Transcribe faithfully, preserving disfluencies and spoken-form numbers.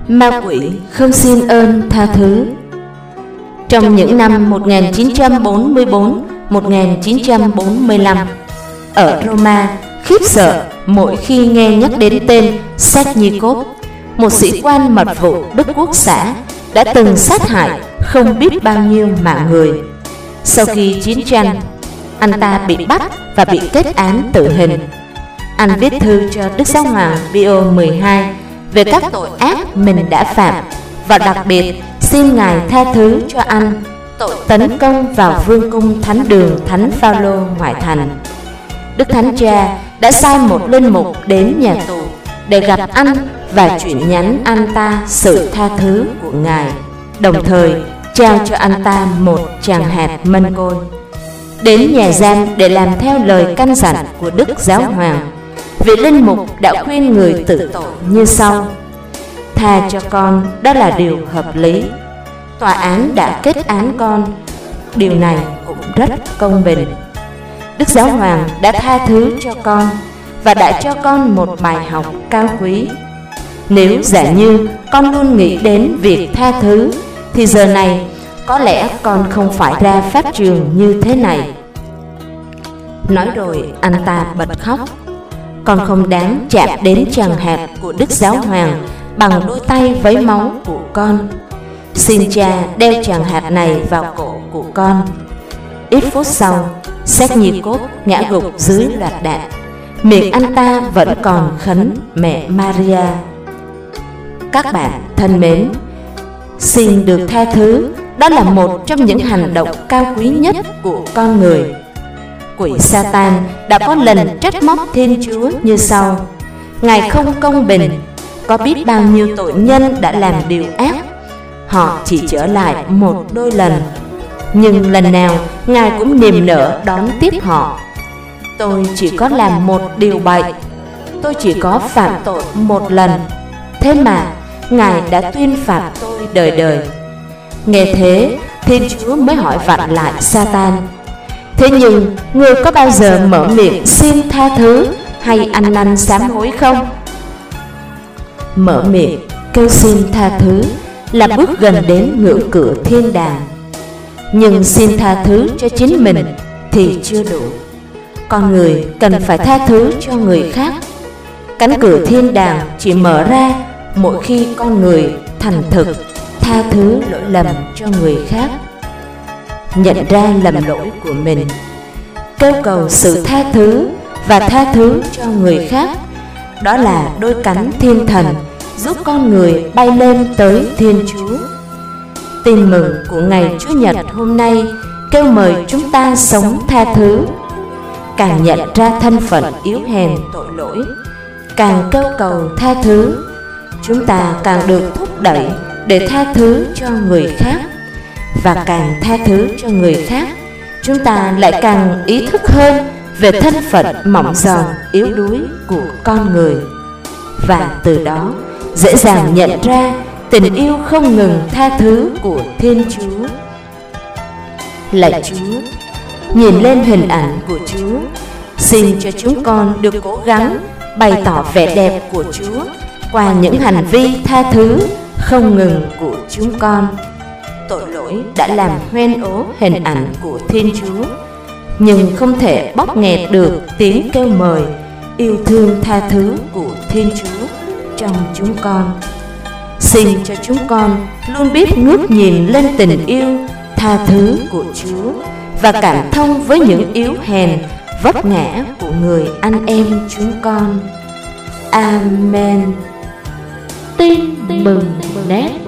Ma quỷ không xin ơn tha thứ. Trong những năm một nghìn chín trăm bốn mươi tư đến một nghìn chín trăm bốn mươi lăm, ở Roma khiếp sợ mỗi khi nghe nhắc đến tên Sechnikov, một sĩ quan mật vụ Đức Quốc xã đã từng sát hại không biết bao nhiêu mạng người. Sau khi chiến tranh, anh ta bị bắt và bị kết án tử hình. Anh viết thư cho Đức Giáo hoàng Pio mười hai về các tội ác mình đã phạm, và đặc biệt xin Ngài tha thứ cho anh tội tấn công vào vương cung thánh đường Thánh Phaolô ngoại thành. Đức Thánh Cha đã sai một linh mục đến nhà tù để gặp anh và chuyển nhắn anh ta sự tha thứ của Ngài, đồng thời trao cho anh ta một tràng hạt mân côi. Đến nhà giam để làm theo lời căn dặn của Đức Giáo hoàng, vị linh mục đã khuyên người tử tội như sau: tha cho con, đó là điều hợp lý. Tòa án đã kết án con, điều này cũng rất công bình. Đức Giáo hoàng đã tha thứ cho con và đã cho con một bài học cao quý. Nếu giả như con luôn nghĩ đến việc tha thứ, thì giờ này có lẽ con không phải ra pháp trường như thế này. Nói rồi anh ta bật khóc. Con không đáng chạm đến tràng hạt của Đức Giáo hoàng bằng đôi tay vấy máu của con. Xin cha đeo tràng hạt này vào cổ của con. Ít phút sau, Sechnikov ngã gục dưới loạt đạn. Miệng anh ta vẫn còn khấn mẹ Maria. Các bạn thân mến, xin được tha thứ, đó là một trong những hành động cao quý nhất của con người. Quỷ Satan đã có lần trách móc Thiên Chúa như sau: Ngài không công bình, có biết bao nhiêu tội nhân đã làm điều ác, họ chỉ trở lại một đôi lần, nhưng lần nào Ngài cũng niềm nở đón tiếp họ. Tôi chỉ có làm một điều bậy, tôi chỉ có phạm tội một lần, thế mà Ngài đã tuyên phạt tôi đời đời. Nghe thế, Thiên Chúa mới hỏi vặn lại Satan: thế nhưng ngươi có bao giờ mở miệng xin tha thứ hay ăn năn sám hối không? Mở miệng kêu xin tha thứ là bước gần đến ngưỡng cửa thiên đàng, nhưng xin tha thứ cho chính mình thì chưa đủ. Con người cần phải tha thứ cho người khác. Cánh cửa thiên đàng chỉ mở ra mỗi khi con người thành thực tha thứ lỗi lầm cho người khác, nhận ra lầm lỗi của mình, kêu cầu sự tha thứ và tha thứ cho người khác. Đó là đôi cánh thiên thần giúp con người bay lên tới Thiên Chúa. Tin mừng của ngày Chúa Nhật hôm nay kêu mời chúng ta sống tha thứ. Càng nhận ra thân phận yếu hèn tội lỗi, càng kêu cầu tha thứ, chúng ta càng được thúc đẩy để tha thứ cho người khác. Và càng tha thứ cho người khác, chúng ta lại càng ý thức hơn về thân phận mỏng giòn yếu đuối của con người, và từ đó dễ dàng nhận ra tình yêu không ngừng tha thứ của Thiên Chúa. Lạy Chúa, nhìn lên hình ảnh của Chúa, xin cho chúng con được cố gắng bày tỏ vẻ đẹp của Chúa qua những hành vi tha thứ không ngừng của chúng con. Tội lỗi đã làm hoen ố hình ảnh của Thiên Chúa, nhưng không thể bóp nghẹt được tiếng kêu mời yêu thương tha thứ của Thiên Chúa trong chúng con. Xin cho chúng con luôn biết ngước nhìn lên tình yêu tha thứ của Chúa và cảm thông với những yếu hèn vấp ngã của người anh em chúng con. Amen. Tin mừng nét